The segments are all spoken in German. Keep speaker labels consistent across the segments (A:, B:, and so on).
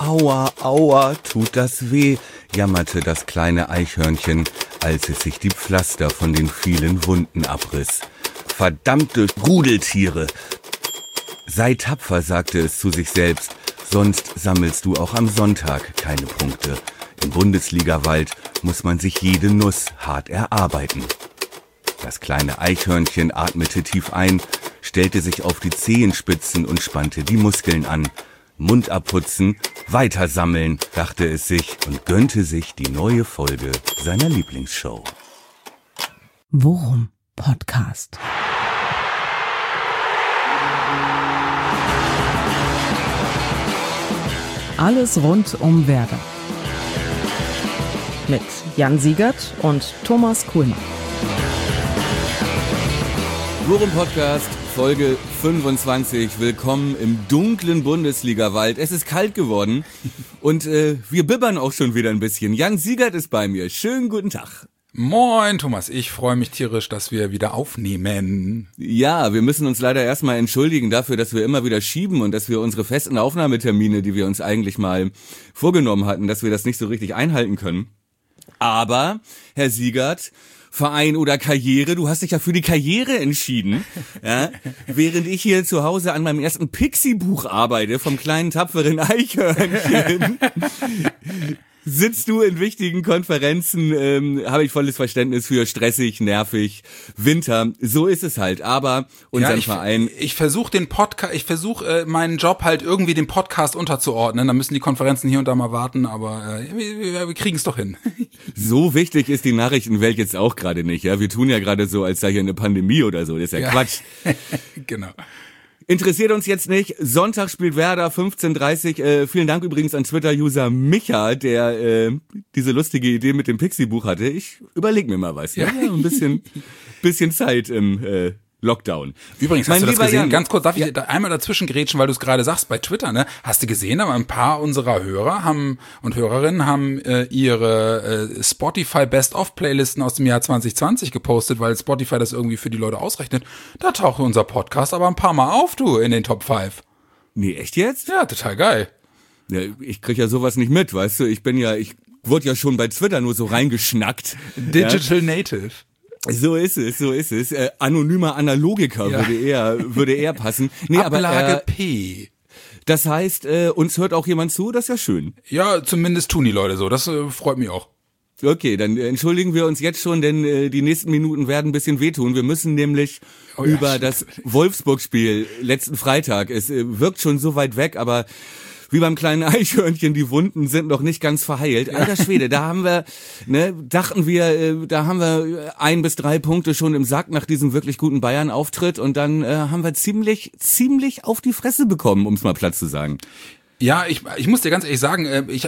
A: Aua, aua, tut das weh, jammerte das kleine Eichhörnchen, als es sich die Pflaster von den vielen Wunden abriss. Verdammte Rudeltiere! Sei tapfer, sagte es zu sich selbst, sonst sammelst du auch am Sonntag keine Punkte. Im Bundesligawald muss man sich jede Nuss hart erarbeiten. Das kleine Eichhörnchen atmete tief ein, stellte sich auf die Zehenspitzen und spannte die Muskeln an. Mund abputzen, weiter sammeln, dachte es sich und gönnte sich die neue Folge seiner Lieblingsshow.
B: Worum Podcast. Alles rund um Werder. Mit Jan Siegert und Thomas Kuhlmann.
A: Worum Podcast, Folge 25. Willkommen im dunklen Bundesligawald. Es ist kalt geworden und wir bibbern auch schon wieder ein bisschen. Jan Siegert ist bei mir. Schönen guten Tag.
C: Moin Thomas, ich freue mich tierisch, dass wir wieder aufnehmen.
A: Ja, wir müssen uns leider erstmal entschuldigen dafür, dass wir immer wieder schieben und dass wir unsere festen Aufnahmetermine, die wir uns eigentlich mal vorgenommen hatten, dass wir das nicht so richtig einhalten können. Aber, Herr Siegert, Verein oder Karriere, du hast dich ja für die Karriere entschieden, ja? Während ich hier zu Hause an meinem ersten Pixie-Buch arbeite, vom kleinen tapferen Eichhörnchen, sitzt du in wichtigen Konferenzen, habe ich volles Verständnis für, stressig, nervig, Winter, so ist es halt, aber unseren Verein...
C: Ich versuche meinen Job halt irgendwie dem Podcast unterzuordnen, da müssen die Konferenzen hier und da mal warten, aber wir kriegen es doch hin.
A: So wichtig ist die Nachrichtenwelt jetzt auch gerade nicht, ja, wir tun ja gerade so, als sei hier eine Pandemie oder so, das ist ja Quatsch.
C: Genau.
A: Interessiert uns jetzt nicht. Sonntag spielt Werder 15:30. Vielen Dank übrigens an Twitter-User Micha, der diese lustige Idee mit dem Pixie-Buch hatte. Ich überlege mir mal was. Ja, ein bisschen Zeit im Lockdown.
C: Übrigens, hast du das gesehen? Jan, ganz kurz, darf ich da einmal dazwischen grätschen, weil du es gerade sagst, bei Twitter, ne? Hast du gesehen, aber ein paar unserer Hörer und Hörerinnen haben ihre Spotify Best-of-Playlisten aus dem Jahr 2020 gepostet, weil Spotify das irgendwie für die Leute ausrechnet. Da taucht unser Podcast aber ein paar Mal auf, du, in den Top 5.
A: Nee, echt jetzt?
C: Ja, total geil.
A: Ja, ich krieg ja sowas nicht mit, weißt du? Ich wurde ja schon bei Twitter nur so reingeschnackt.
C: Digital Native.
A: So ist es. Anonymer Analogiker würde eher passen. Nee,
C: Ablage
A: aber,
C: P.
A: Das heißt, uns hört auch jemand zu, das ist ja schön.
C: Ja, zumindest tun die Leute so, das freut mich auch.
A: Okay, dann entschuldigen wir uns jetzt schon, denn die nächsten Minuten werden ein bisschen wehtun. Wir müssen nämlich über das Wolfsburg-Spiel letzten Freitag, es wirkt schon so weit weg, aber wie beim kleinen Eichhörnchen, die Wunden sind noch nicht ganz verheilt. Alter Schwede, da haben wir, dachten wir, da haben wir 1 bis 3 Punkte schon im Sack nach diesem wirklich guten Bayern-Auftritt und dann haben wir ziemlich auf die Fresse bekommen, um es mal platt zu sagen.
C: Ja, ich muss dir ganz ehrlich sagen, ich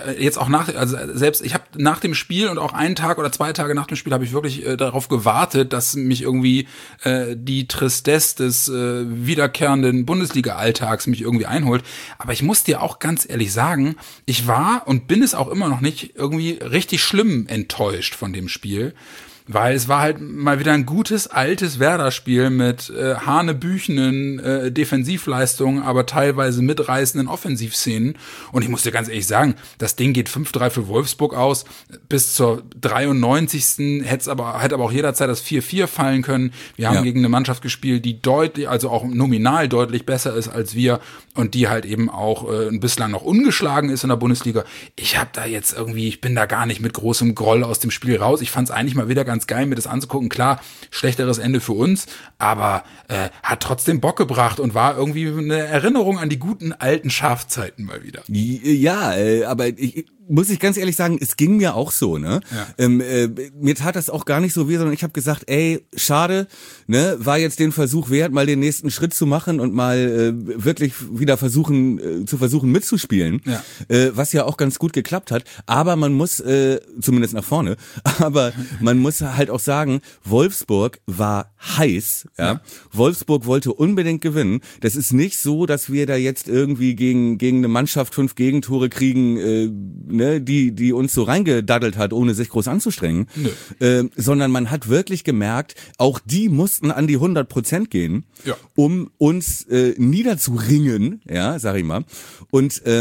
C: habe nach dem Spiel und auch 1 Tag oder 2 Tage nach dem Spiel habe ich wirklich darauf gewartet, dass mich irgendwie die Tristesse des wiederkehrenden Bundesliga-Alltags mich irgendwie einholt. Aber ich muss dir auch ganz ehrlich sagen, ich war und bin es auch immer noch nicht irgendwie richtig schlimm enttäuscht von dem Spiel. Weil es war halt mal wieder ein gutes, altes Werder-Spiel mit hanebüchenen Defensivleistungen, aber teilweise mitreißenden Offensivszenen. Und ich muss dir ganz ehrlich sagen, das Ding geht 5-3 für Wolfsburg aus. Bis zur 93. hätte aber auch jederzeit das 4-4 fallen können. Wir haben gegen eine Mannschaft gespielt, die deutlich, also auch nominal deutlich besser ist als wir und die halt eben auch bislang noch ungeschlagen ist in der Bundesliga. Ich bin da gar nicht mit großem Groll aus dem Spiel raus. Ich fand es eigentlich mal wieder ganz geil, mir das anzugucken. Klar, schlechteres Ende für uns, aber hat trotzdem Bock gebracht und war irgendwie eine Erinnerung an die guten alten Schafzeiten mal wieder.
A: Ja, aber muss ich ganz ehrlich sagen, es ging mir auch so, ne? Ja. Mir tat das auch gar nicht so weh, sondern ich habe gesagt, ey, schade, ne? War jetzt den Versuch wert, mal den nächsten Schritt zu machen und mal wirklich wieder versuchen mitzuspielen, was ja auch ganz gut geklappt hat. Aber man muss, zumindest nach vorne, aber man muss halt auch sagen, Wolfsburg war heiß, ja? Wolfsburg wollte unbedingt gewinnen. Das ist nicht so, dass wir da jetzt irgendwie gegen eine Mannschaft 5 Gegentore kriegen, die uns so reingedaddelt hat, ohne sich groß anzustrengen, sondern man hat wirklich gemerkt, auch die mussten an die 100% gehen, um uns niederzuringen, ja, sag ich mal. Und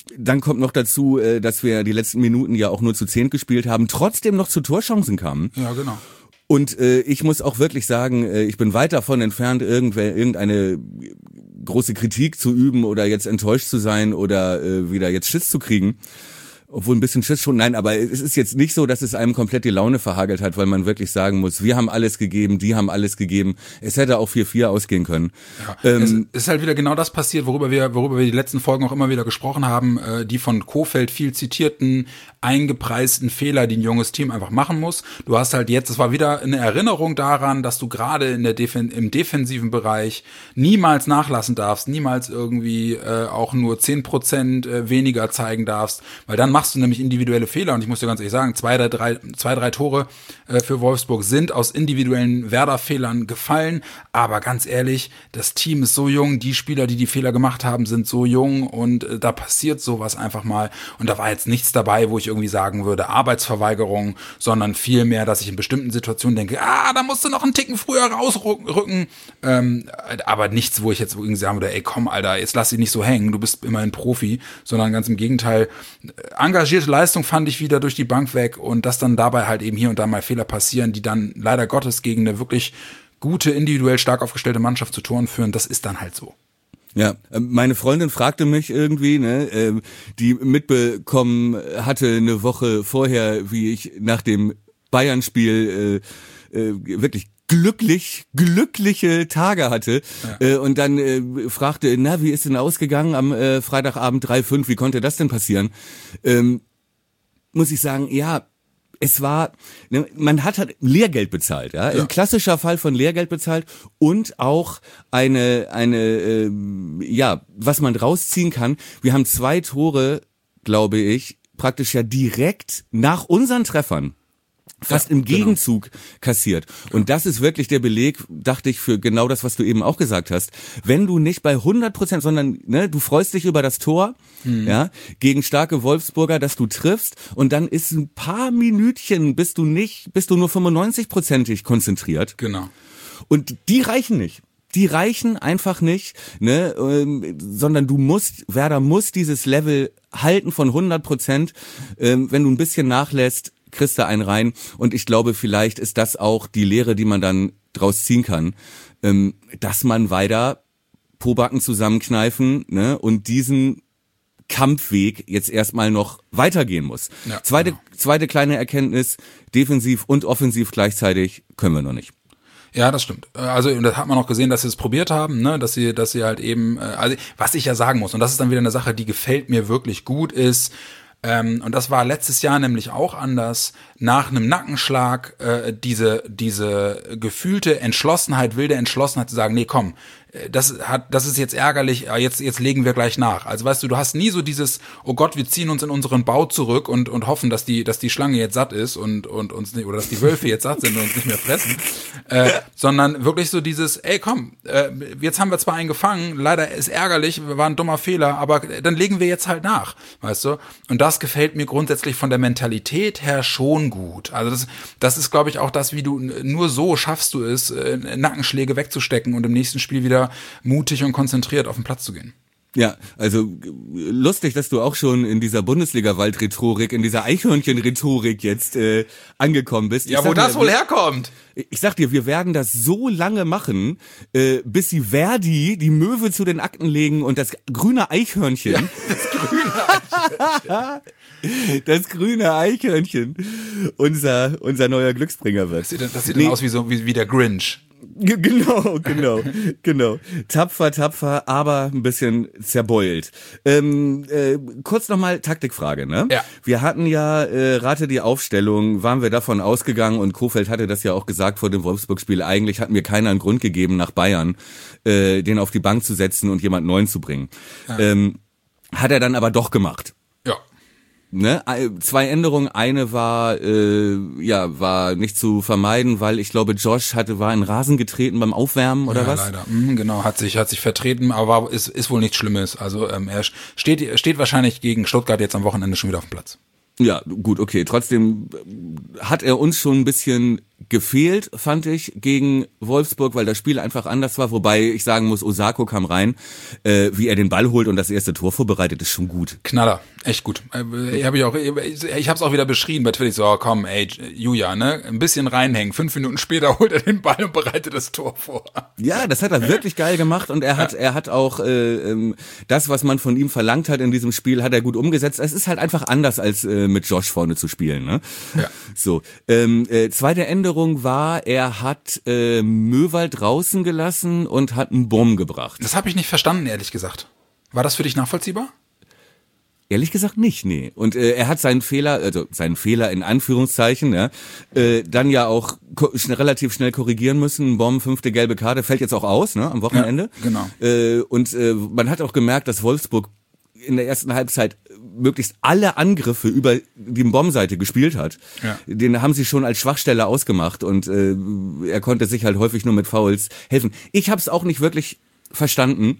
A: Dann kommt noch dazu, dass wir die letzten Minuten ja auch nur zu 10 gespielt haben, trotzdem noch zu Torchancen kamen.
C: Ja, genau.
A: Und ich muss auch wirklich sagen, ich bin weit davon entfernt, irgendeine große Kritik zu üben oder jetzt enttäuscht zu sein oder wieder jetzt Schiss zu kriegen. Obwohl ein bisschen Schiss schon, nein, aber es ist jetzt nicht so, dass es einem komplett die Laune verhagelt hat, weil man wirklich sagen muss, wir haben alles gegeben, die haben alles gegeben. Es hätte auch 4-4 ausgehen können.
C: Ja, es ist halt wieder genau das passiert, worüber wir die letzten Folgen auch immer wieder gesprochen haben, die von Kohfeldt viel zitierten, eingepreisten Fehler, die ein junges Team einfach machen muss. Du hast halt jetzt, es war wieder eine Erinnerung daran, dass du gerade im defensiven Bereich niemals nachlassen darfst, niemals irgendwie auch nur 10% weniger zeigen darfst, weil dann machst du nämlich individuelle Fehler. Und ich muss dir ganz ehrlich sagen, zwei, drei Tore für Wolfsburg sind aus individuellen Werder-Fehlern gefallen. Aber ganz ehrlich, das Team ist so jung, die Spieler, die Fehler gemacht haben, sind so jung und da passiert sowas einfach mal. Und da war jetzt nichts dabei, wo ich irgendwie sagen würde, Arbeitsverweigerung, sondern vielmehr, dass ich in bestimmten Situationen denke, da musst du noch einen Ticken früher rausrücken. Aber nichts, wo ich jetzt irgendwie sagen würde, ey komm, Alter, jetzt lass dich nicht so hängen, du bist immerhin Profi, sondern ganz im Gegenteil, engagierte Leistung fand ich wieder durch die Bank weg und dass dann dabei halt eben hier und da mal Fehler passieren, die dann leider Gottes gegen eine wirklich gute, individuell stark aufgestellte Mannschaft zu Toren führen, das ist dann halt so.
A: Ja, meine Freundin fragte mich irgendwie, die mitbekommen hatte eine Woche vorher, wie ich nach dem Bayern-Spiel wirklich glückliche Tage hatte und dann fragte, wie ist denn ausgegangen am Freitagabend 3-5, wie konnte das denn passieren? Muss ich sagen, ja, es war, man hat halt Lehrgeld bezahlt, ja, ein klassischer Fall von Lehrgeld bezahlt und auch eine was man draus ziehen kann. Wir haben 2 Tore, glaube ich, praktisch ja direkt nach unseren Treffern fast im Gegenzug kassiert. Und das ist wirklich der Beleg, dachte ich, für genau das, was du eben auch gesagt hast. Wenn du nicht bei 100%, sondern du freust dich über das Tor, gegen starke Wolfsburger, dass du triffst und dann ist ein paar Minütchen, bist du nur 95%ig konzentriert.
C: Genau.
A: Und die reichen nicht. Die reichen einfach nicht, sondern Werder muss dieses Level halten von 100%. Wenn du ein bisschen nachlässt, kriegst du einen rein. Und ich glaube, vielleicht ist das auch die Lehre, die man dann draus ziehen kann, dass man weiter Pobacken zusammenkneifen und diesen Kampfweg jetzt erstmal noch weitergehen muss. Ja, zweite kleine Erkenntnis, defensiv und offensiv gleichzeitig können wir noch nicht.
C: Ja, das stimmt. Also das hat man auch gesehen, dass sie es probiert haben, dass sie halt eben, also was ich ja sagen muss, und das ist dann wieder eine Sache, die gefällt mir wirklich gut, ist, und das war letztes Jahr nämlich auch anders, nach einem Nackenschlag diese gefühlte Entschlossenheit, wilde Entschlossenheit zu sagen, nee, komm, das ist jetzt ärgerlich, jetzt legen wir gleich nach. Also weißt du hast nie so dieses, oh Gott, wir ziehen uns in unseren Bau zurück und hoffen, dass die Schlange jetzt satt ist und uns nicht, oder dass die Wölfe jetzt satt sind und uns nicht mehr fressen, sondern wirklich so dieses, ey komm, jetzt haben wir zwar einen gefangen, leider ist ärgerlich, war ein dummer Fehler, aber dann legen wir jetzt halt nach, weißt du? Und das gefällt mir grundsätzlich von der Mentalität her schon gut. Also das ist, glaube ich, auch das, wie du, nur so schaffst du es, Nackenschläge wegzustecken und im nächsten Spiel wieder mutig und konzentriert auf den Platz zu gehen.
A: Ja, also lustig, dass du auch schon in dieser Bundesliga-Wald-Rhetorik, in dieser Eichhörnchen-Rhetorik jetzt angekommen bist.
C: Ja, wo das wohl herkommt.
A: Ich sag dir, wir werden das so lange machen, bis sie Verdi die Möwe zu den Akten legen und das grüne Eichhörnchen. Ja, das grüne Eichhörnchen unser neuer Glücksbringer wird.
C: Das sieht dann aus wie der Grinch.
A: Genau. Tapfer, aber ein bisschen zerbeult. Kurz nochmal Taktikfrage, ne?
C: Ja.
A: Wir hatten ja, rate die Aufstellung, waren wir davon ausgegangen und Kohfeldt hatte das ja auch gesagt vor dem Wolfsburg-Spiel, eigentlich hat mir keiner einen Grund gegeben, nach Bayern den auf die Bank zu setzen und jemand Neuen zu bringen. Ja. Hat er dann aber doch gemacht.
C: Ja.
A: Ne? 2 Änderungen, eine war nicht zu vermeiden, weil ich glaube Josh war in Rasen getreten beim Aufwärmen oder was?
C: Ja, leider. Genau, hat sich vertreten, aber ist wohl nichts Schlimmes. Also er steht wahrscheinlich gegen Stuttgart jetzt am Wochenende schon wieder auf dem Platz.
A: Ja, gut, okay. Trotzdem hat er uns schon ein bisschen gefehlt, fand ich, gegen Wolfsburg, weil das Spiel einfach anders war, wobei ich sagen muss, Osako kam rein, wie er den Ball holt und das erste Tor vorbereitet, ist schon gut.
C: Knaller, echt gut. Ich habe es auch wieder beschrieben bei Twitter, so, komm, ey, Julia, ne, ein bisschen reinhängen, 5 Minuten später holt er den Ball und bereitet das Tor vor.
A: Ja, das hat er wirklich geil gemacht und er hat auch das, was man von ihm verlangt hat in diesem Spiel, hat er gut umgesetzt. Es ist halt einfach anders, als mit Josh vorne zu spielen, ne?
C: Ja.
A: So, zweite Änderung war, er hat Möwald draußen gelassen und hat einen Bomb gebracht.
C: Das habe ich nicht verstanden, ehrlich gesagt. War das für dich nachvollziehbar?
A: Ehrlich gesagt nicht, nee. Und er hat seinen Fehler in Anführungszeichen, ja, dann ja auch relativ schnell korrigieren müssen. Bomb, 5. gelbe Karte, fällt jetzt auch aus, ne, am Wochenende.
C: Ja, genau.
A: Und man hat auch gemerkt, dass Wolfsburg in der ersten Halbzeit möglichst alle Angriffe über die Bombenseite gespielt hat. Ja. Den haben sie schon als Schwachstelle ausgemacht und er konnte sich halt häufig nur mit Fouls helfen. Ich habe es auch nicht wirklich verstanden,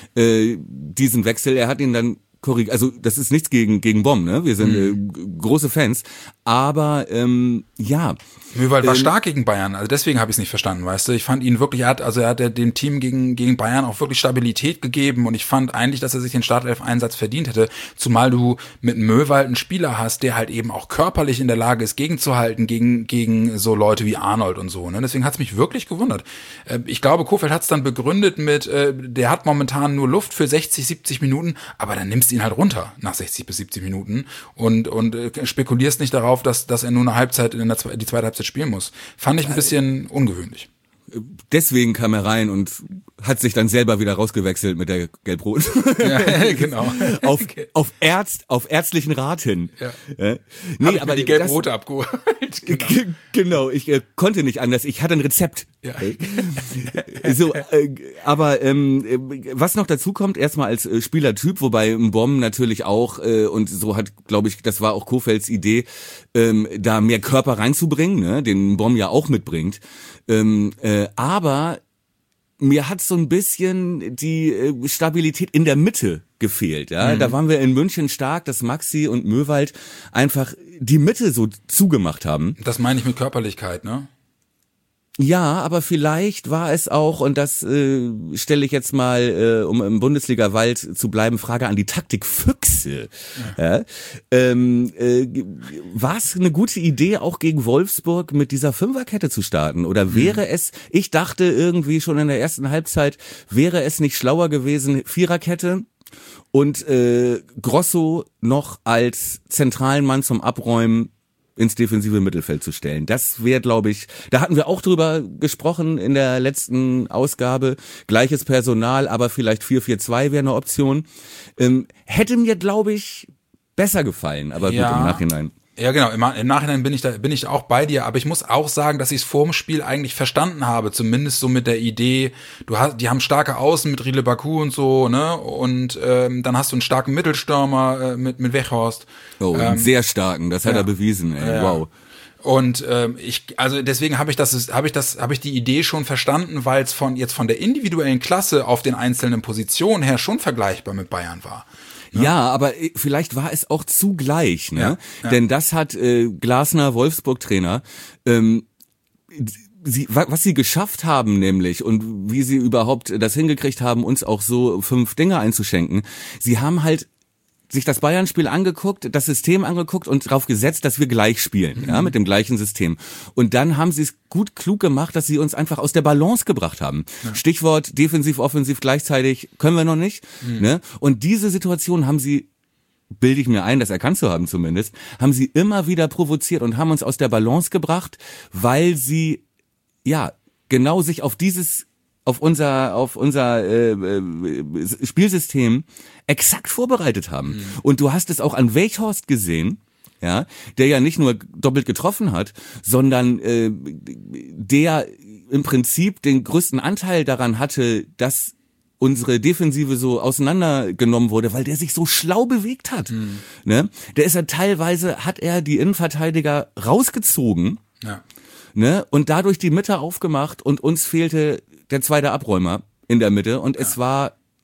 A: diesen Wechsel. Er hat ihn dann korrigiert. Also das ist nichts gegen Bomb, ne? Wir sind große Fans. Aber ja.
C: Möwald war stark gegen Bayern, also deswegen habe ich es nicht verstanden, weißt du. Ich fand ihn wirklich, er hat dem Team gegen Bayern auch wirklich Stabilität gegeben und ich fand eigentlich, dass er sich den Startelf-Einsatz verdient hätte, zumal du mit Möwald einen Spieler hast, der halt eben auch körperlich in der Lage ist, gegenzuhalten gegen so Leute wie Arnold und so, ne? Deswegen hat es mich wirklich gewundert. Ich glaube, Kohfeldt hat es dann begründet mit, der hat momentan nur Luft für 60, 70 Minuten, aber dann nimmst du ihn halt runter nach 60 bis 70 Minuten und spekulierst nicht darauf, dass er nur eine Halbzeit die zweite Halbzeit spielen muss. Fand ich ein bisschen ungewöhnlich.
A: Deswegen kam er rein und hat sich dann selber wieder rausgewechselt mit der Gelb-Rot.
C: Ja, genau.
A: auf ärztlichen Rat hin.
C: Ja. Nee, aber die Gelb-Rote abgeholt.
A: Genau, ich konnte nicht anders. Ich hatte ein Rezept.
C: Ja.
A: So, aber was noch dazu kommt, erstmal als Spielertyp, wobei Bomb natürlich auch, und so hat, glaube ich, das war auch Kofelds Idee, da mehr Körper reinzubringen, ne, den Bomb ja auch mitbringt. Aber mir hat so ein bisschen die Stabilität in der Mitte gefehlt. Ja, Da waren wir in München stark, dass Maxi und Möwald einfach die Mitte so zugemacht haben.
C: Das meine ich mit Körperlichkeit, ne?
A: Ja, aber vielleicht war es auch, und das stelle ich jetzt mal, um im Bundesliga-Wald zu bleiben, Frage an die Taktikfüchse. Ja. War es eine gute Idee, auch gegen Wolfsburg mit dieser Fünferkette zu starten? Oder wäre es, ich dachte irgendwie schon in der ersten Halbzeit, wäre es nicht schlauer gewesen, Viererkette und Grosso noch als zentralen Mann zum Abräumen ins defensive Mittelfeld zu stellen. Das wäre, glaube ich, da hatten wir auch drüber gesprochen in der letzten Ausgabe, gleiches Personal, aber vielleicht 4-4-2 wäre eine Option. Hätte mir, glaube ich, besser gefallen, aber gut, im Nachhinein.
C: Ja, genau. Im Nachhinein bin ich auch bei dir, aber ich muss auch sagen, dass ich es vor dem Spiel eigentlich verstanden habe, zumindest so mit der Idee, die haben starke Außen mit Riedle Baku und so, ne? Und dann hast du einen starken Mittelstürmer mit Weghorst.
A: Oh, einen sehr starken, das hat er bewiesen, ey. Ja. Wow.
C: Und deswegen habe ich die Idee schon verstanden, weil es von der individuellen Klasse auf den einzelnen Positionen her schon vergleichbar mit Bayern war.
A: Ja, aber vielleicht war es auch zugleich, ne?
C: Ja.
A: Denn das hat Glasner, Wolfsburg-Trainer, was sie geschafft haben nämlich und wie sie überhaupt das hingekriegt haben, uns auch so 5 Dinge einzuschenken. Sie haben halt sich das Bayern-Spiel angeguckt, das System angeguckt und darauf gesetzt, dass wir gleich spielen, ja, mit dem gleichen System. Und dann haben sie es gut klug gemacht, dass sie uns einfach aus der Balance gebracht haben. Ja. Stichwort defensiv, offensiv gleichzeitig können wir noch nicht. Ne? Und diese Situation haben sie, bilde ich mir ein, das erkannt zu haben zumindest, haben sie immer wieder provoziert und haben uns aus der Balance gebracht, weil sie ja genau sich auf unser Spielsystem exakt vorbereitet haben. Und du hast es auch an Weghorst gesehen, ja, der ja nicht nur doppelt getroffen hat, sondern der im Prinzip den größten Anteil daran hatte, dass unsere Defensive so auseinandergenommen wurde, weil der sich so schlau bewegt hat. Ne? Der ist ja teilweise, hat er die Innenverteidiger rausgezogen, ne? Und dadurch die Mitte aufgemacht und uns fehlte der zweite Abräumer in der Mitte und es war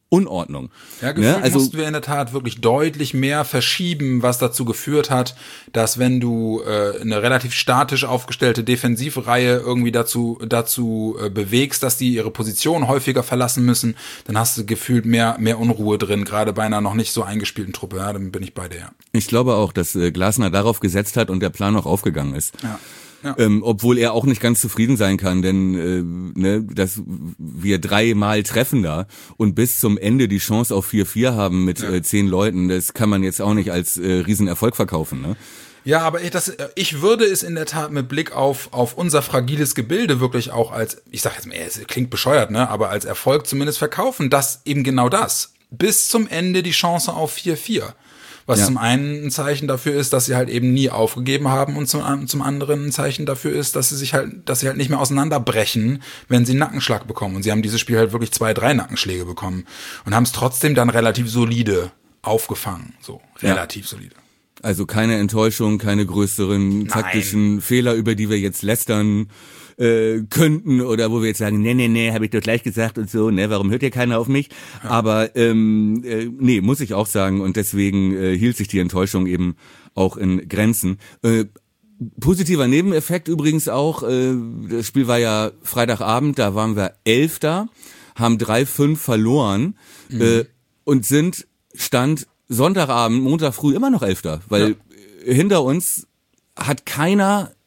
A: Unordnung.
C: Ja, gefühlt mussten wir in der Tat wirklich deutlich mehr verschieben, was dazu geführt hat, dass wenn du eine relativ statisch aufgestellte Defensivreihe irgendwie dazu bewegst, dass die ihre Position häufiger verlassen müssen, dann hast du gefühlt mehr Unruhe drin, gerade bei einer noch nicht so eingespielten Truppe. Ja, dann bin ich bei dir. Ja.
A: Ich glaube auch, dass Glasner darauf gesetzt hat und der Plan auch aufgegangen ist.
C: Ja. Ja.
A: Obwohl er auch nicht ganz zufrieden sein kann, denn dass wir 3-mal treffen da und bis zum Ende die Chance auf 4-4 haben mit 10 Leuten, das kann man jetzt auch nicht als Riesenerfolg verkaufen, ne?
C: Ja, aber ich würde es in der Tat mit Blick auf unser fragiles Gebilde wirklich auch als, ich sag jetzt mal, es klingt bescheuert, ne, aber als Erfolg zumindest verkaufen, dass eben genau das, bis zum Ende die Chance auf 4-4. Was zum einen ein Zeichen dafür ist, dass sie halt eben nie aufgegeben haben und zum anderen ein Zeichen dafür ist, dass sie halt nicht mehr auseinanderbrechen, wenn sie einen Nackenschlag bekommen. Und sie haben dieses Spiel halt wirklich 2-3 Nackenschläge bekommen und haben es trotzdem dann relativ solide aufgefangen. So, relativ solide.
A: Also keine Enttäuschung, keine größeren taktischen Fehler, über die wir jetzt lästern könnten oder wo wir jetzt sagen, nee, habe ich doch gleich gesagt und so, ne, warum hört ihr keiner auf mich? Ja. Aber nee, muss ich auch sagen und deswegen hielt sich die Enttäuschung eben auch in Grenzen. Positiver Nebeneffekt übrigens auch, das Spiel war ja Freitagabend, da waren wir 11. haben 3-5 verloren und Stand Sonntagabend, Montag früh immer noch 11. Weil hinter uns hat kein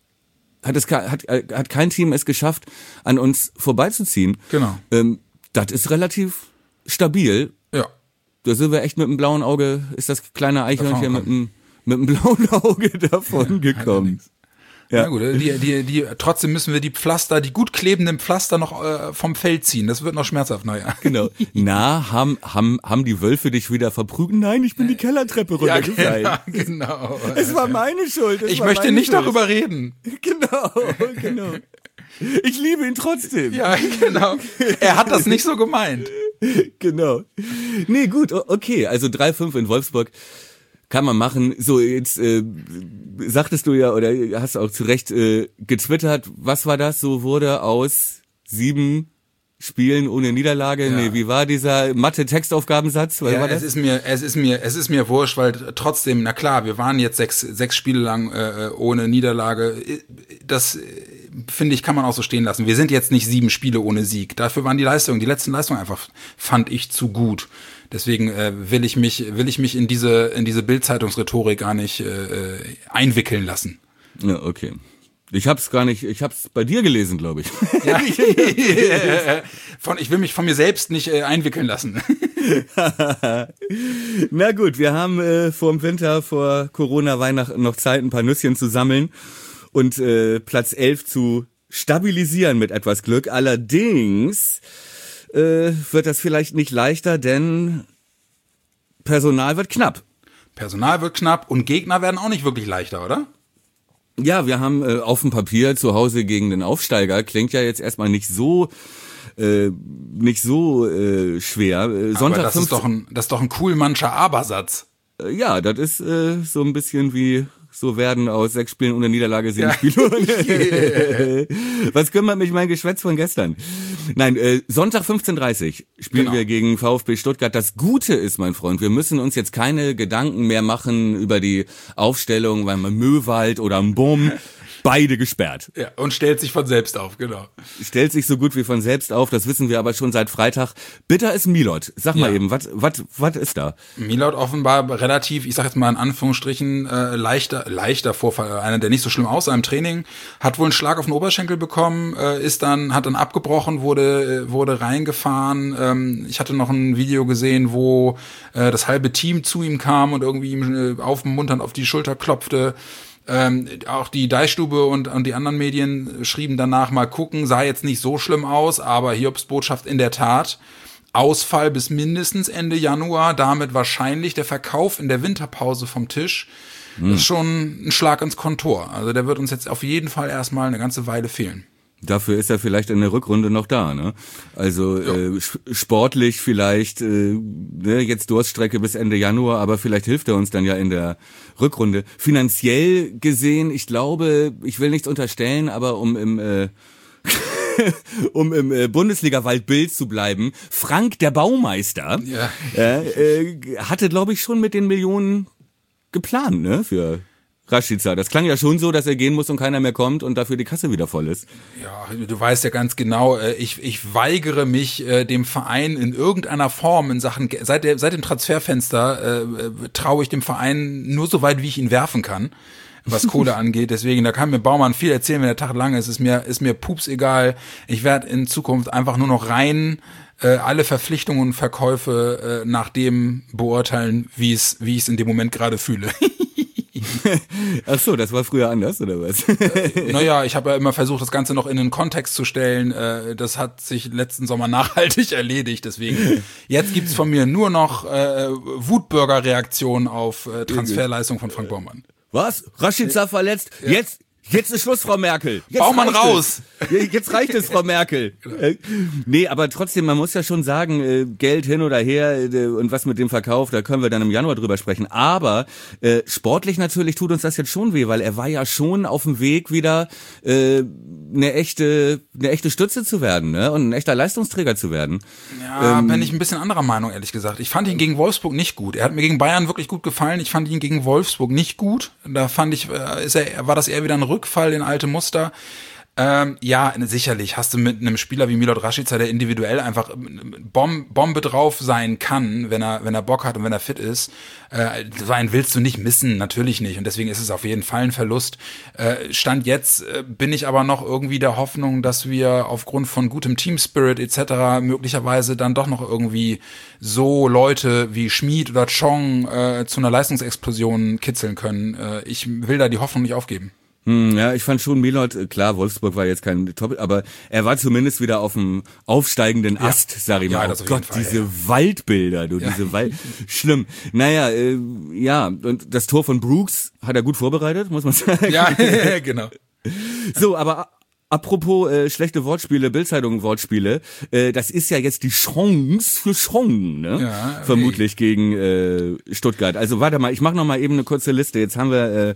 A: Team es geschafft, an uns vorbeizuziehen.
C: Genau.
A: Das ist relativ stabil.
C: Ja.
A: Da sind wir echt mit dem blauen Auge, ist das kleine Eichhörnchen mit dem blauen Auge davon gekommen.
C: Ja gut, trotzdem müssen wir die gut klebenden Pflaster noch vom Feld ziehen. Das wird noch schmerzhaft, naja.
A: Genau. Na, haben die Wölfe dich wieder verprügelt? Nein, ich bin die Kellertreppe runtergefallen.
C: Ja, genau.
A: Es war meine Schuld.
C: Ich möchte nicht darüber reden.
A: Genau. Ich liebe ihn trotzdem.
C: Ja, genau. Er hat das nicht so gemeint.
A: Genau. Nee, gut, okay. Also 3-5 in Wolfsburg. Kann man machen. So, jetzt sagtest du ja, oder hast auch zu Recht getwittert, was war das? So wurde aus 7 Spielen ohne Niederlage. Ja. Nee, wie war dieser Mathe-Textaufgabensatz?
C: Ja, es ist mir wurscht, weil trotzdem, na klar, wir waren jetzt sechs Spiele lang ohne Niederlage. Das finde ich, kann man auch so stehen lassen. Wir sind jetzt nicht 7 Spiele ohne Sieg. Dafür waren die letzten Leistungen einfach, fand ich, zu gut. Deswegen will ich mich in diese Bild-Zeitungsrhetorik gar nicht einwickeln lassen.
A: Ja, okay. Ich hab's bei dir gelesen, glaube ich.
C: Ja. Ich will mich von mir selbst nicht einwickeln lassen.
A: Na gut, wir haben vor Winter, vor Corona, Weihnachten noch Zeit, ein paar Nüsschen zu sammeln und Platz 11 zu stabilisieren mit etwas Glück. Allerdings wird das vielleicht nicht leichter, denn Personal wird knapp.
C: Und Gegner werden auch nicht wirklich leichter, oder?
A: Ja, wir haben auf dem Papier zu Hause gegen den Aufsteiger, klingt ja jetzt erstmal nicht so schwer.
C: Sonntag das ist doch ein Kuhlmannscher Abersatz.
A: Ja, das ist so ein bisschen wie so werden aus 6 Spielen ohne Niederlage 7 Spiele. Was kümmert mich mein Geschwätz von gestern? Nein, Sonntag 15:30 spielen wir gegen VfB Stuttgart. Das Gute ist, mein Freund, wir müssen uns jetzt keine Gedanken mehr machen über die Aufstellung, weil man Möwald oder Mbom, beide gesperrt.
C: Ja, und stellt sich von selbst auf, genau.
A: Stellt sich so gut wie von selbst auf, das wissen wir aber schon seit Freitag. Bitter ist Milot. Sag mal eben, was ist da?
C: Milot offenbar relativ, ich sag jetzt mal in Anführungsstrichen, leichter Vorfall. Einer, der nicht so schlimm aussah im Training, hat wohl einen Schlag auf den Oberschenkel bekommen, hat dann abgebrochen, wurde reingefahren. Ich hatte noch ein Video gesehen, wo das halbe Team zu ihm kam und irgendwie ihm aufmunternd auf die Schulter klopfte. Auch die Deichstube und die anderen Medien schrieben danach, mal gucken, sah jetzt nicht so schlimm aus, aber Hiobsbotschaft in der Tat. Ausfall bis mindestens Ende Januar, damit wahrscheinlich der Verkauf in der Winterpause vom Tisch. Das ist schon ein Schlag ins Kontor. Also der wird uns jetzt auf jeden Fall erstmal eine ganze Weile fehlen.
A: Dafür ist er vielleicht in der Rückrunde noch da, ne? Also sportlich vielleicht jetzt Durststrecke bis Ende Januar, aber vielleicht hilft er uns dann ja in der Rückrunde. Finanziell gesehen, ich glaube, ich will nichts unterstellen, aber um im um im Bundesliga-Waldbild zu bleiben, Frank der Baumeister, hatte, glaube ich, schon mit den Millionen geplant, ne, für Rashica. Das klang ja schon so, dass er gehen muss und keiner mehr kommt und dafür die Kasse wieder voll ist.
C: Ja, du weißt ja ganz genau, ich weigere mich, dem Verein in irgendeiner Form in Sachen, seit dem Transferfenster traue ich dem Verein nur so weit, wie ich ihn werfen kann, was Kohle angeht. Deswegen, da kann mir Baumann viel erzählen, wenn der Tag lang ist. Ist mir pups egal. Ich werde in Zukunft einfach nur noch rein alle Verpflichtungen und Verkäufe nach dem beurteilen, wie ich es in dem Moment gerade fühle.
A: Ach so, das war früher anders, oder was?
C: Naja, ich habe ja immer versucht, das Ganze noch in den Kontext zu stellen. Das hat sich letzten Sommer nachhaltig erledigt. Deswegen, jetzt gibt's von mir nur noch Wutbürger-Reaktionen auf Transferleistung von Frank Baumann.
A: Was? Rashica verletzt? Ja. Jetzt ist Schluss, Frau Merkel. Jetzt
C: Baumann raus!
A: Jetzt reicht es, Frau Merkel. Nee, aber trotzdem, man muss ja schon sagen, Geld hin oder her und was mit dem Verkauf, da können wir dann im Januar drüber sprechen. Aber sportlich natürlich tut uns das jetzt schon weh, weil er war ja schon auf dem Weg, wieder eine echte Stütze zu werden, ne? Und ein echter Leistungsträger zu werden.
C: Ja, bin ich ein bisschen anderer Meinung, ehrlich gesagt. Ich fand ihn gegen Wolfsburg nicht gut. Er hat mir gegen Bayern wirklich gut gefallen. Ich fand ihn gegen Wolfsburg nicht gut. Da fand ich, war das eher wieder ein Rückfall in alte Muster. Ja, sicherlich hast du mit einem Spieler wie Milot Rashica, der individuell einfach Bombe drauf sein kann, wenn er Bock hat und wenn er fit ist. So einen willst du nicht missen, natürlich nicht. Und deswegen ist es auf jeden Fall ein Verlust. Stand jetzt bin ich aber noch irgendwie der Hoffnung, dass wir aufgrund von gutem Teamspirit etc. möglicherweise dann doch noch irgendwie so Leute wie Schmid oder Chong zu einer Leistungsexplosion kitzeln können. Ich will da die Hoffnung nicht aufgeben.
A: Ja, ich fand schon Milot, klar, Wolfsburg war jetzt kein Top, aber er war zumindest wieder auf dem aufsteigenden Ast, sag ich mal.
C: Ja,
A: oh Gott, Fall, diese Waldbilder, schlimm. Naja, ja, und das Tor von Brooks hat er gut vorbereitet, muss man sagen.
C: Ja, genau.
A: So, aber apropos schlechte Wortspiele, Bild-Zeitung-Wortspiele, das ist ja jetzt die Chance für Chong, ne?
C: Ja,
A: vermutlich gegen Stuttgart. Also warte mal, ich mache noch mal eben eine kurze Liste. Jetzt haben wir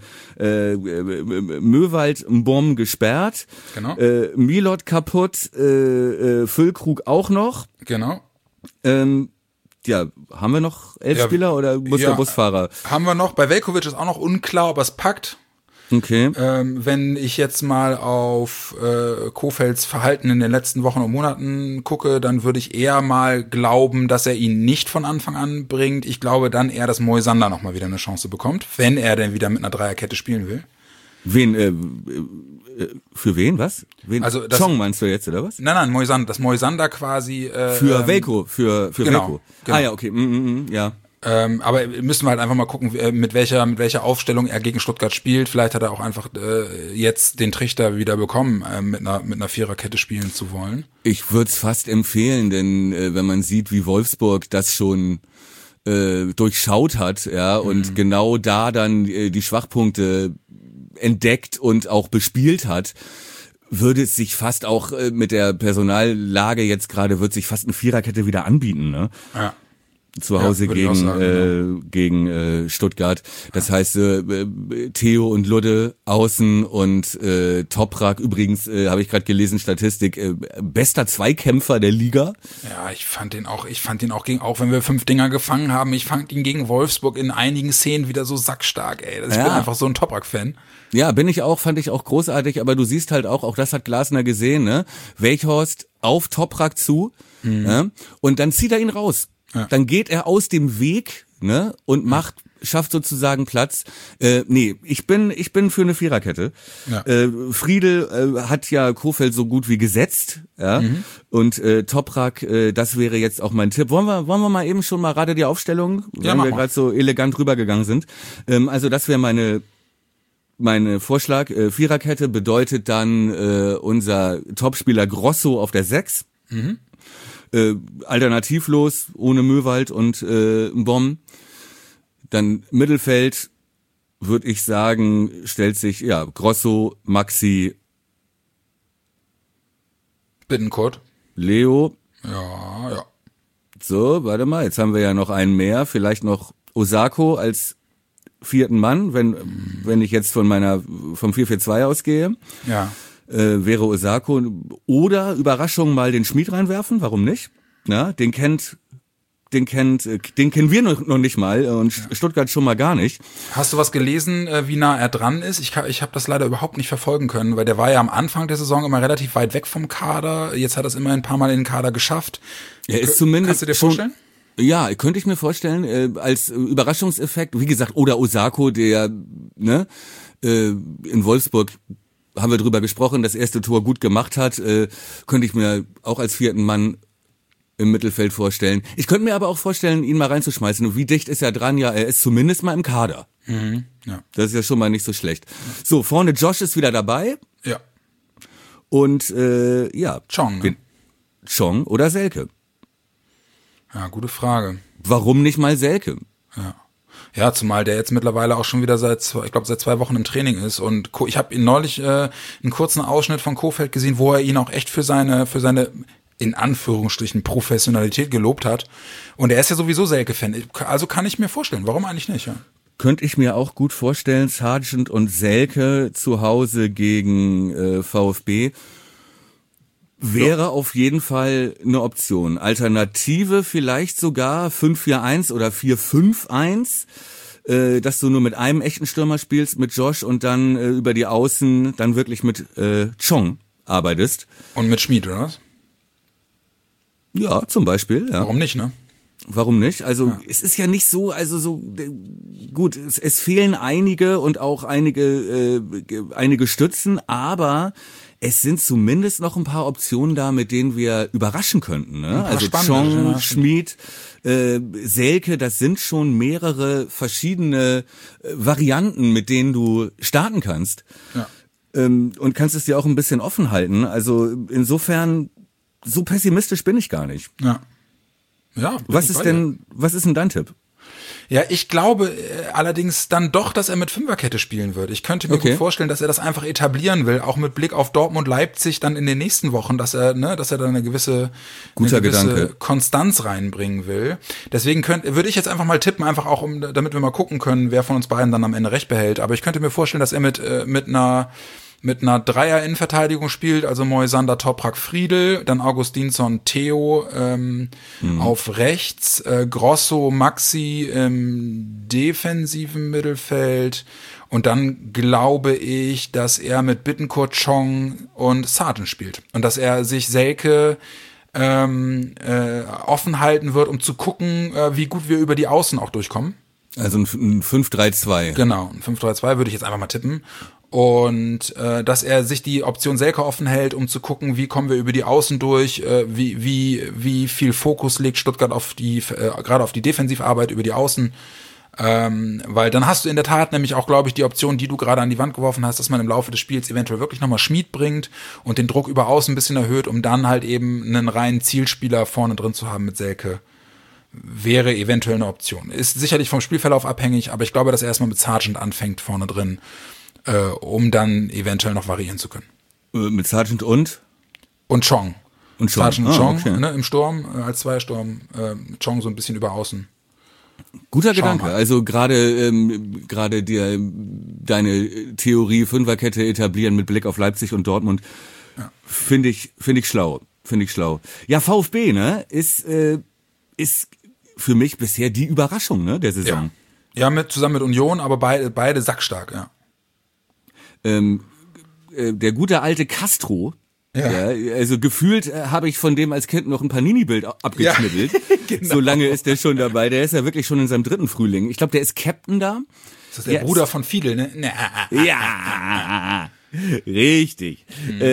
A: Möwald Mbom gesperrt,
C: genau.
A: Milot kaputt, Füllkrug auch noch.
C: Genau.
A: Ja, haben wir noch 11 Spieler oder muss der Busfahrer?
C: Haben wir noch. Bei Veljković ist auch noch unklar, ob er es packt.
A: Okay.
C: Wenn ich jetzt mal auf Kofelds Verhalten in den letzten Wochen und Monaten gucke, dann würde ich eher mal glauben, dass er ihn nicht von Anfang an bringt. Ich glaube dann eher, dass Moisander noch mal wieder eine Chance bekommt, wenn er denn wieder mit einer Dreierkette spielen will.
A: Für wen, was?
C: Also
A: Chong meinst du jetzt, oder was?
C: Nein, Moisander, das Moisander quasi
A: für Velko, für
C: genau,
A: Velko.
C: Genau.
A: Ah ja, okay, ja.
C: Aber müssen wir halt einfach mal gucken, mit welcher Aufstellung er gegen Stuttgart spielt. Vielleicht hat er auch einfach jetzt den Trichter wieder bekommen, mit einer Viererkette spielen zu wollen.
A: Ich würde es fast empfehlen, denn wenn man sieht, wie Wolfsburg das schon durchschaut hat, ja, und genau da dann die Schwachpunkte entdeckt und auch bespielt hat, würde es sich fast auch mit der Personallage jetzt gerade, wird sich fast eine Viererkette wieder anbieten, ne?
C: Ja.
A: Zu Hause gegen Stuttgart. Das heißt, Theo und Ludde außen und Toprak, übrigens, habe ich gerade gelesen, Statistik, bester Zweikämpfer der Liga.
C: Ja, ich fand ihn auch auch wenn wir 5 Dinger gefangen haben, ich fand ihn gegen Wolfsburg in einigen Szenen wieder so sackstark, ey. Ich bin einfach so ein Toprak-Fan.
A: Ja, fand ich auch großartig, aber du siehst halt auch das hat Glasner gesehen, ne? Weghorst auf Toprak zu, ne? Und dann zieht er ihn raus. Ja. Dann geht er aus dem Weg, ne, und schafft sozusagen Platz. Ich bin für eine Viererkette. Ja. Friedel hat ja Kofeld so gut wie gesetzt, ja. Und Toprak, das wäre jetzt auch mein Tipp. Wollen wir mal eben schon mal gerade die Aufstellung, wenn wir gerade so elegant rübergegangen sind. Also das wäre mein Vorschlag. Viererkette bedeutet dann unser Topspieler Grosso auf der 6. Alternativlos, ohne Möwald und Mbom. Dann Mittelfeld, würde ich sagen, stellt sich, Grosso, Maxi,
C: Bittencourt,
A: Leo.
C: Ja.
A: So, warte mal, jetzt haben wir ja noch einen mehr, vielleicht noch Osako als 4. Mann, wenn ich jetzt vom 4-4-2 ausgehe.
C: Ja.
A: wäre Osako. Oder Überraschung mal den Schmid reinwerfen, warum nicht? Ja, den kennen wir noch nicht mal und Stuttgart schon mal gar nicht.
C: Hast du was gelesen, wie nah er dran ist? Ich habe das leider überhaupt nicht verfolgen können, weil der war ja am Anfang der Saison immer relativ weit weg vom Kader. Jetzt hat er es immerhin ein paar Mal in den Kader geschafft.
A: Er ist zumindest.
C: Kannst du dir vorstellen?
A: Ja, könnte ich mir vorstellen, als Überraschungseffekt. Wie gesagt, oder Osako, der in Wolfsburg haben wir drüber gesprochen, das erste Tor gut gemacht hat, könnte ich mir auch als vierten Mann im Mittelfeld vorstellen. Ich könnte mir aber auch vorstellen, ihn mal reinzuschmeißen. Und wie dicht ist er dran? Ja, er ist zumindest mal im Kader.
C: Mhm, ja.
A: Das ist ja schon mal nicht so schlecht. So, vorne Josh ist wieder dabei.
C: Ja.
A: Und
C: Chong. Ne?
A: Chong oder Selke?
C: Ja, gute Frage.
A: Warum nicht mal Selke?
C: Ja. Ja, zumal der jetzt mittlerweile auch schon wieder seit 2 Wochen im Training ist. Und ich habe ihn neulich einen kurzen Ausschnitt von Kohfeldt gesehen, wo er ihn auch echt für seine in Anführungsstrichen Professionalität gelobt hat. Und er ist ja sowieso Selke-Fan. Also kann ich mir vorstellen. Warum eigentlich nicht? Ja?
A: Könnte ich mir auch gut vorstellen, Sargent und Selke zu Hause gegen VfB wäre auf jeden Fall eine Option. Alternative vielleicht sogar 5-4-1 oder 4-5-1, dass du nur mit einem echten Stürmer spielst, mit Josh und dann über die Außen dann wirklich mit Chong arbeitest.
C: Und mit Schmid, oder was?
A: Ja, zum Beispiel. Ja.
C: Warum nicht, ne?
A: Warum nicht? Also es ist ja nicht so, also so gut, es fehlen einige und auch einige Stützen, aber es sind zumindest noch ein paar Optionen da, mit denen wir überraschen könnten. Ne? Also Chong, Schmid, Selke, das sind schon mehrere verschiedene Varianten, mit denen du starten kannst.
C: Ja.
A: Und kannst es dir auch ein bisschen offen halten. Also insofern, so pessimistisch bin ich gar nicht.
C: Ja. Ja.
A: Was ist denn dein Tipp?
C: Ja, ich glaube allerdings dann doch, dass er mit Fünferkette spielen wird. Ich könnte mir gut vorstellen, dass er das einfach etablieren will, auch mit Blick auf Dortmund, Leipzig dann in den nächsten Wochen, dass er dann eine gewisse Konstanz reinbringen will. Deswegen würde ich jetzt einfach mal tippen, einfach auch, damit wir mal gucken können, wer von uns beiden dann am Ende recht behält. Aber ich könnte mir vorstellen, dass er mit einer Dreier-Innenverteidigung spielt, also Moisander, Toprak, Friedel, dann Augustinsson, Theo auf rechts, Grosso, Maxi im defensiven Mittelfeld und dann glaube ich, dass er mit Bittencourt, Chong und Sargent spielt und dass er sich Selke offen halten wird, um zu gucken, wie gut wir über die Außen auch durchkommen.
A: Also ein 5-3-2.
C: Genau, ein 5-3-2 würde ich jetzt einfach mal tippen. Und dass er sich die Option Selke offen hält, um zu gucken, wie kommen wir über die Außen durch, wie viel Fokus legt Stuttgart auf gerade auf die Defensivarbeit über die Außen. Weil dann hast du in der Tat nämlich auch, glaube ich, die Option, die du gerade an die Wand geworfen hast, dass man im Laufe des Spiels eventuell wirklich nochmal Schmid bringt und den Druck über Außen ein bisschen erhöht, um dann halt eben einen reinen Zielspieler vorne drin zu haben mit Selke. Wäre eventuell eine Option. Ist sicherlich vom Spielverlauf abhängig, aber ich glaube, dass er erstmal mit Sargent anfängt vorne drin, um dann eventuell noch variieren zu können.
A: Mit Sargent und
C: Chong.
A: Und Chong.
C: Sargent Chong,
A: okay.
C: Ne, im Sturm, als Zweiersturm, Chong so ein bisschen über außen.
A: Guter Gedanke. Also gerade deine Theorie Fünferkette etablieren mit Blick auf Leipzig und Dortmund finde ich schlau. Ja, VfB, ne, ist für mich bisher die Überraschung, ne, der Saison.
C: Ja, zusammen mit Union, aber beide sackstark, ja.
A: Der gute alte Castro, also gefühlt habe ich von dem als Kind noch ein Panini-Bild abgeknibbelt. Ja, genau. So lange ist der schon dabei. Der ist ja wirklich schon in seinem 3. Frühling. Ich glaube, der ist Captain da.
C: Ist das der Bruder von Fidel, ne?
A: Ja, richtig.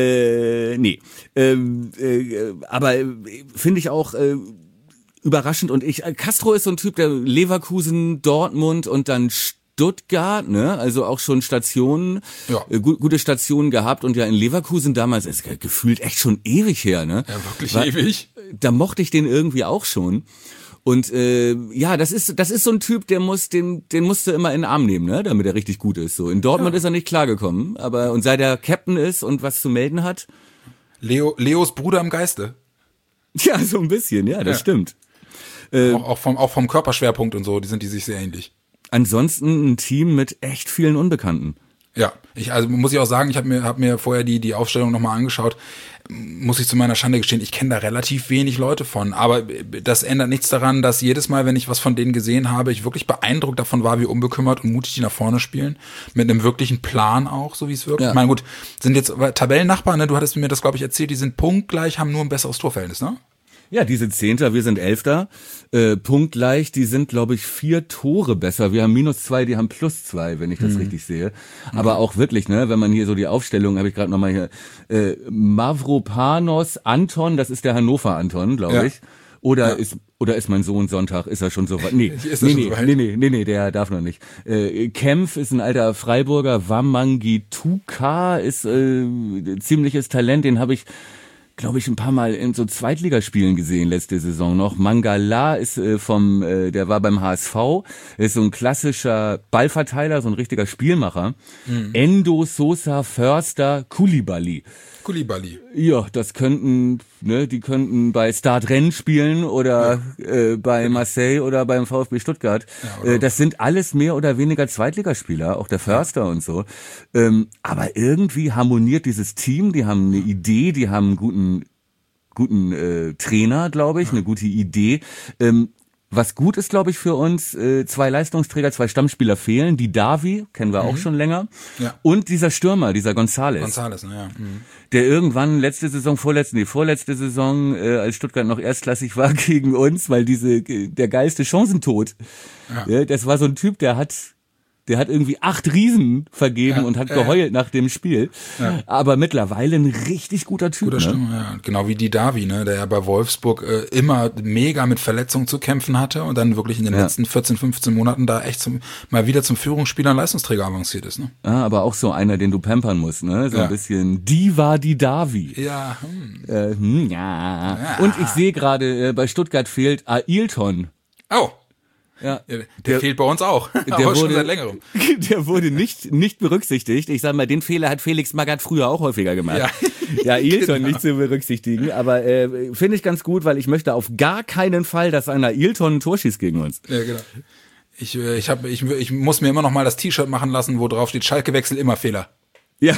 A: Aber finde ich auch überraschend. Und Castro ist so ein Typ, der Leverkusen, Dortmund und dann Stuttgart, ne, also auch schon Stationen, gute Stationen gehabt und ja in Leverkusen damals, ist gefühlt echt schon ewig her, ne?
C: Ja, wirklich ewig.
A: Da mochte ich den irgendwie auch schon. Und das ist so ein Typ, den musst du immer in den Arm nehmen, ne, damit er richtig gut ist. So in Dortmund ist er nicht klargekommen, aber und seit er Captain ist und was zu melden hat.
C: Leos Bruder im Geiste.
A: Ja, so ein bisschen, ja, das stimmt.
C: Auch vom Körperschwerpunkt und so, die sich sehr ähnlich.
A: Ansonsten ein Team mit echt vielen Unbekannten.
C: Ja, Also muss ich auch sagen, ich habe mir vorher die Aufstellung nochmal angeschaut. Muss ich zu meiner Schande gestehen, ich kenne da relativ wenig Leute von. Aber das ändert nichts daran, dass jedes Mal, wenn ich was von denen gesehen habe, ich wirklich beeindruckt davon war, wie unbekümmert und mutig die nach vorne spielen. Mit einem wirklichen Plan auch, so wie es wirkt. Ja. Ich meine, gut, sind jetzt Tabellennachbarn, ne? Du hattest mir das, glaube ich, erzählt, die sind punktgleich, haben nur ein besseres Torverhältnis, ne?
A: Ja, die sind 10., wir sind 11. Punktgleich, die sind, glaube ich, 4 Tore besser. Wir haben -2, die haben +2, wenn ich das richtig sehe. Aber auch wirklich, ne, wenn man hier so die Aufstellung, habe ich gerade nochmal hier, Mavropanos Anton, das ist der Hannover Anton, glaube ich. Oder ist mein Sohn Sonntag, ist er schon so weit? Nee, nee, der darf noch nicht. Kempf ist ein alter Freiburger, Wamangituka ist ziemliches Talent, den habe ich, glaube ich, ein paar Mal in so Zweitligaspielen gesehen letzte Saison noch. Mangala ist der war beim HSV, ist so ein klassischer Ballverteiler, so ein richtiger Spielmacher. Endo, Sosa, Förster, Koulibaly. Ja, das die könnten bei Stade Rennes spielen oder bei Marseille oder beim VfB Stuttgart. Ja, das sind alles mehr oder weniger Zweitligaspieler, auch der Förster und so. Aber irgendwie harmoniert dieses Team, die haben eine Idee, die haben einen guten Trainer, glaube ich, eine gute Idee. Was gut ist, glaube ich, für uns, 2 Leistungsträger, 2 Stammspieler fehlen. Die Davi, kennen wir auch schon länger. Ja. Und dieser Stürmer, dieser González.
C: Ja.
A: Der irgendwann vorletzte Saison, als Stuttgart noch erstklassig war, gegen uns, weil der geilste Chancentod. Ja. Das war so ein Typ, der hat irgendwie 8 Riesen vergeben und hat geheult nach dem Spiel. Ja. Aber mittlerweile ein richtig guter Typ.
C: Guter Stimme, ja. Genau wie die Davi, ne, der ja bei Wolfsburg immer mega mit Verletzungen zu kämpfen hatte und dann wirklich in den letzten 14, 15 Monaten da echt mal wieder zum Führungsspieler und Leistungsträger avanciert ist. Ne?
A: Ah, aber auch so einer, den du pampern musst, ne? So ein bisschen die Davi.
C: Ja.
A: Ja. Und ich sehe gerade, bei Stuttgart fehlt Ailton.
C: Oh.
A: Ja,
C: der fehlt bei uns auch. Aber schon seit längerem.
A: Der wurde nicht berücksichtigt. Ich sag mal, den Fehler hat Felix Magath früher auch häufiger gemacht. Ja, Ailton nicht zu berücksichtigen. Aber finde ich ganz gut, weil ich möchte auf gar keinen Fall, dass einer Ailton ein Tor schießt gegen uns.
C: Ja, genau. Ich muss mir immer noch mal das T-Shirt machen lassen, wo drauf steht, Schalke-Wechsel immer Fehler.
A: Ja.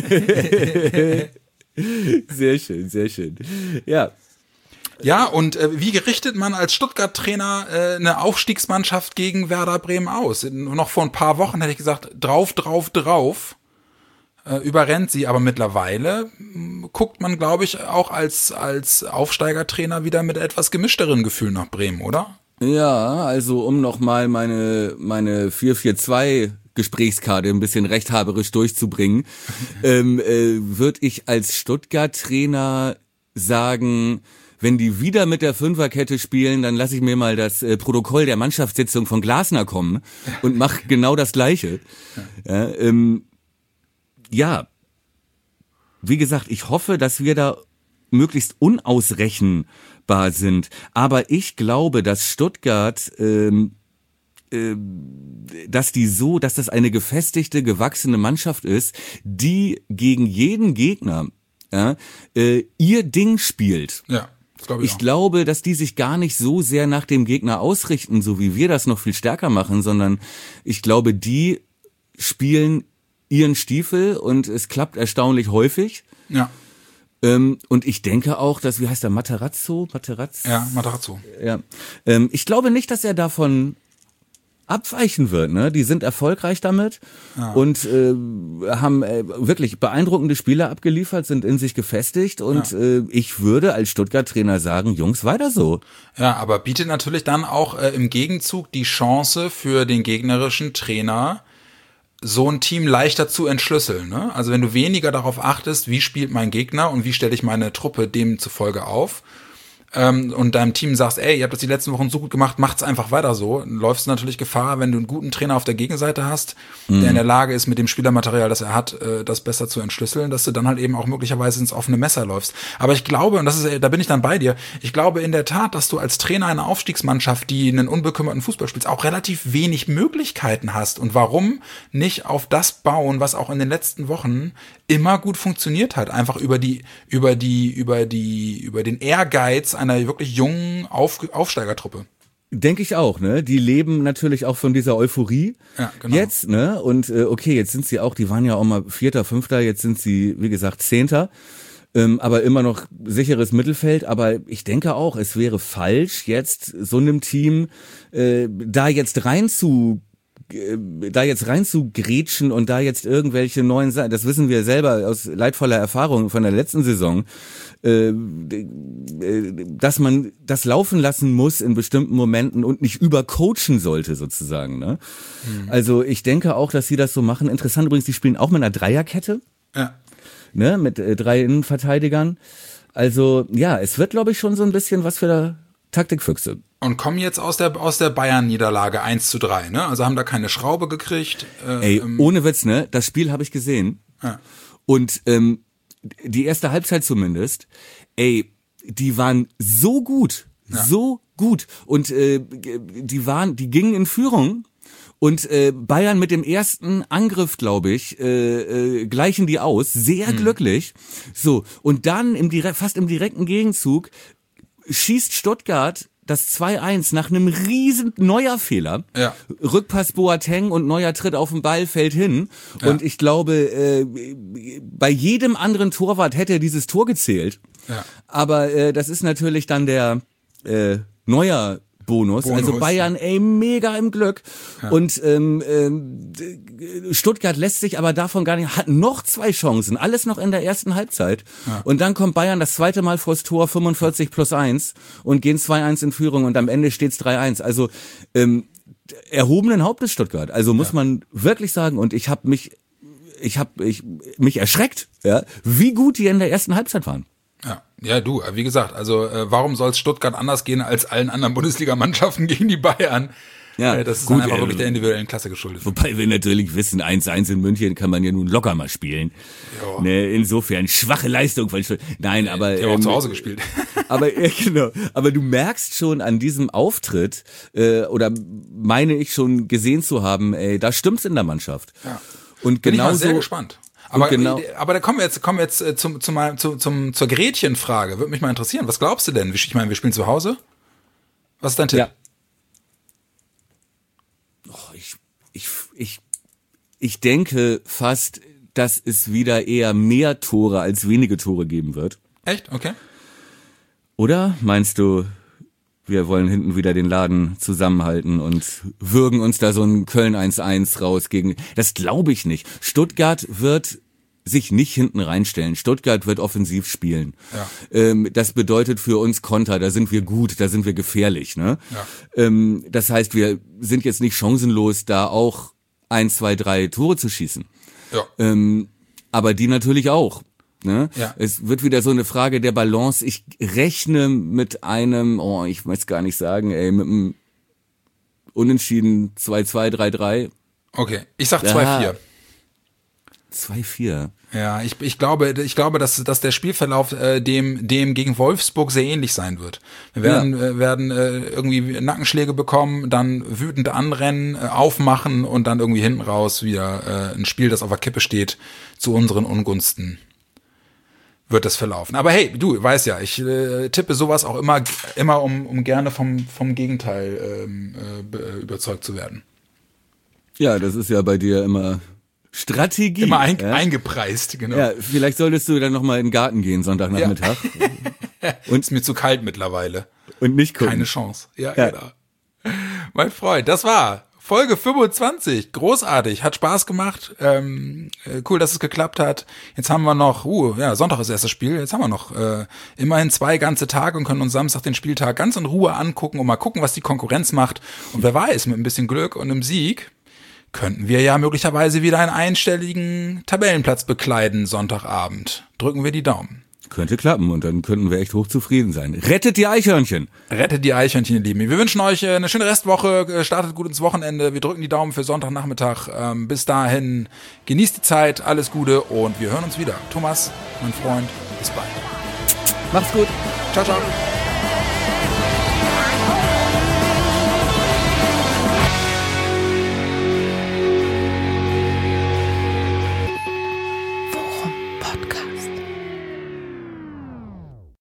A: Sehr schön, sehr schön. Ja.
C: Ja, und wie richtet man als Stuttgart-Trainer eine Aufstiegsmannschaft gegen Werder Bremen aus? Noch vor ein paar Wochen hätte ich gesagt, drauf, überrennt sie. Aber mittlerweile guckt man, glaube ich, auch als Aufsteigertrainer wieder mit etwas gemischteren Gefühlen nach Bremen, oder?
A: Ja, also um nochmal meine 4-4-2 Gesprächskarte ein bisschen rechthaberisch durchzubringen, würde ich als Stuttgart-Trainer sagen, wenn die wieder mit der Fünferkette spielen, dann lasse ich mir mal das Protokoll der Mannschaftssitzung von Glasner kommen und mache genau das Gleiche. Ja, wie gesagt, ich hoffe, dass wir da möglichst unausrechenbar sind. Aber ich glaube, dass Stuttgart, dass das eine gefestigte, gewachsene Mannschaft ist, die gegen jeden Gegner ihr Ding spielt.
C: Ja.
A: Ich glaube, dass die sich gar nicht so sehr nach dem Gegner ausrichten, so wie wir das noch viel stärker machen, sondern ich glaube, die spielen ihren Stiefel und es klappt erstaunlich häufig.
C: Ja.
A: Und ich denke auch, dass, wie heißt der, Materazzo?
C: Ja, Materazzo.
A: Ja. Ich glaube nicht, dass er davon abweichen wird, ne? Die sind erfolgreich damit und haben wirklich beeindruckende Spieler abgeliefert, sind in sich gefestigt und ich würde als Stuttgart-Trainer sagen, Jungs, weiter so.
C: Ja, aber bietet natürlich dann auch im Gegenzug die Chance für den gegnerischen Trainer, so ein Team leichter zu entschlüsseln, ne? Also wenn du weniger darauf achtest, wie spielt mein Gegner und wie stelle ich meine Truppe demzufolge auf, und deinem Team sagst, ey, ihr habt das die letzten Wochen so gut gemacht, macht's einfach weiter so, dann läufst du natürlich Gefahr, wenn du einen guten Trainer auf der Gegenseite hast, der in der Lage ist, mit dem Spielermaterial, das er hat, das besser zu entschlüsseln, dass du dann halt eben auch möglicherweise ins offene Messer läufst. Aber ich glaube, und da bin ich dann bei dir, ich glaube in der Tat, dass du als Trainer einer Aufstiegsmannschaft, die einen unbekümmerten Fußball spielt, auch relativ wenig Möglichkeiten hast. Und warum nicht auf das bauen, was auch in den letzten Wochen immer gut funktioniert hat, einfach über den Ehrgeiz einer wirklich jungen Aufsteigertruppe.
A: Denke ich auch, ne? Die leben natürlich auch von dieser Euphorie jetzt, ne? Und okay, jetzt sind sie auch, die waren ja auch mal 4., 5., jetzt sind sie, wie gesagt, 10., aber immer noch sicheres Mittelfeld. Aber ich denke auch, es wäre falsch, jetzt so einem Team da jetzt rein zu grätschen und da jetzt irgendwelche neuen Sachen, das wissen wir selber aus leidvoller Erfahrung von der letzten Saison, dass man das laufen lassen muss in bestimmten Momenten und nicht übercoachen sollte sozusagen. Ne? Also ich denke auch, dass sie das so machen. Interessant übrigens, die spielen auch mit einer Dreierkette, ne? Mit 3 Innenverteidigern. Also ja, es wird, glaube ich, schon so ein bisschen was für Taktikfüchse.
C: Und kommen jetzt aus der Bayern-Niederlage 1:3, ne? Also haben da keine Schraube gekriegt.
A: Ohne Witz, ne? Das Spiel habe ich gesehen. Ja. Und die erste Halbzeit zumindest, die waren so gut. Und die gingen in Führung. Und Bayern mit dem ersten Angriff, glaube ich, gleichen die aus. Sehr glücklich. So, und dann fast im direkten Gegenzug schießt Stuttgart das 2-1 nach einem riesen Neuer-Fehler. Ja. Rückpass Boateng und Neuer tritt auf den Ball, fällt hin. Ja. Und ich glaube, bei jedem anderen Torwart hätte er dieses Tor gezählt. Ja. Aber das ist natürlich dann der Neuer-Bonus. Also Bayern, mega im Glück. Ja. Und Stuttgart lässt sich aber davon gar nicht, hat noch 2 Chancen, alles noch in der ersten Halbzeit. Ja. Und dann kommt Bayern das zweite Mal vors Tor, 45+1 und gehen 2-1 in Führung und am Ende steht's 3-1. Also erhobenen Hauptes Stuttgart. Also muss man wirklich sagen, und ich habe mich erschreckt, ja, wie gut die in der ersten Halbzeit waren.
C: Ja, du, wie gesagt, also warum soll es Stuttgart anders gehen als allen anderen Bundesligamannschaften gegen die Bayern? Ja, das ist gut, einfach wirklich der individuellen Klasse geschuldet.
A: Wobei wir natürlich wissen, 1-1 in München kann man ja nun locker mal spielen. Ne, insofern schwache Leistung von Stuttgart. Nein, aber
C: die haben auch zu Hause gespielt.
A: Aber genau, aber du merkst schon an diesem Auftritt oder meine ich schon gesehen zu haben, da stimmt's in der Mannschaft. Ja. Und
C: bin ich mal sehr gespannt. Aber da kommen wir jetzt zur Gretchenfrage. Würde mich mal interessieren. Was glaubst du denn? Ich meine, wir spielen zu Hause. Was ist dein Tipp?
A: Ja. Ich denke fast, dass es wieder eher mehr Tore als wenige Tore geben wird.
C: Echt? Okay.
A: Oder meinst du, wir wollen hinten wieder den Laden zusammenhalten und würgen uns da so ein Köln 1-1 raus gegen... Das glaube ich nicht. Stuttgart wird sich nicht hinten reinstellen. Stuttgart wird offensiv spielen. Ja. Das bedeutet für uns Konter, da sind wir gut, da sind wir gefährlich. Ne? Ja. Das heißt, wir sind jetzt nicht chancenlos, da auch 1, 2, 3 Tore zu schießen. Ja. Aber die natürlich auch. Ne? Ja. Es wird wieder so eine Frage der Balance. Ich rechne mit einem, ich weiß gar nicht sagen, mit einem Unentschieden 2-2, 3-3.
C: Okay, ich sag 2-4.
A: 2-4.
C: Ja, ich glaube, dass der Spielverlauf dem gegen Wolfsburg sehr ähnlich sein wird. Wir werden irgendwie Nackenschläge bekommen, dann wütend anrennen, aufmachen und dann irgendwie hinten raus wieder ein Spiel, das auf der Kippe steht, zu unseren Ungunsten wird das verlaufen. Aber hey, du weißt ja, ich tippe sowas auch immer um gerne vom Gegenteil überzeugt zu werden.
A: Ja, das ist ja bei dir immer Strategie.
C: Immer eingepreist, genau.
A: Ja, vielleicht solltest du dann nochmal in den Garten gehen, Sonntagnachmittag.
C: Ja. Und ist mir zu kalt mittlerweile.
A: Und nicht gucken.
C: Keine Chance. Ja. Genau. Mein Freund, das war Folge 25. Großartig, hat Spaß gemacht. Cool, dass es geklappt hat. Jetzt haben wir noch, Sonntag ist das erste Spiel. Jetzt haben wir noch immerhin 2 ganze Tage und können uns Samstag den Spieltag ganz in Ruhe angucken und mal gucken, was die Konkurrenz macht. Und wer weiß, mit ein bisschen Glück und einem Sieg könnten wir ja möglicherweise wieder einen einstelligen Tabellenplatz bekleiden Sonntagabend. Drücken wir die Daumen.
A: Könnte klappen und dann könnten wir echt hochzufrieden sein. Rettet die Eichhörnchen!
C: Rettet die Eichhörnchen, ihr Lieben. Wir wünschen euch eine schöne Restwoche, startet gut ins Wochenende. Wir drücken die Daumen für Sonntagnachmittag. Bis dahin, genießt die Zeit, alles Gute und wir hören uns wieder. Thomas, mein Freund, bis bald.
A: Macht's gut.
C: Ciao, ciao.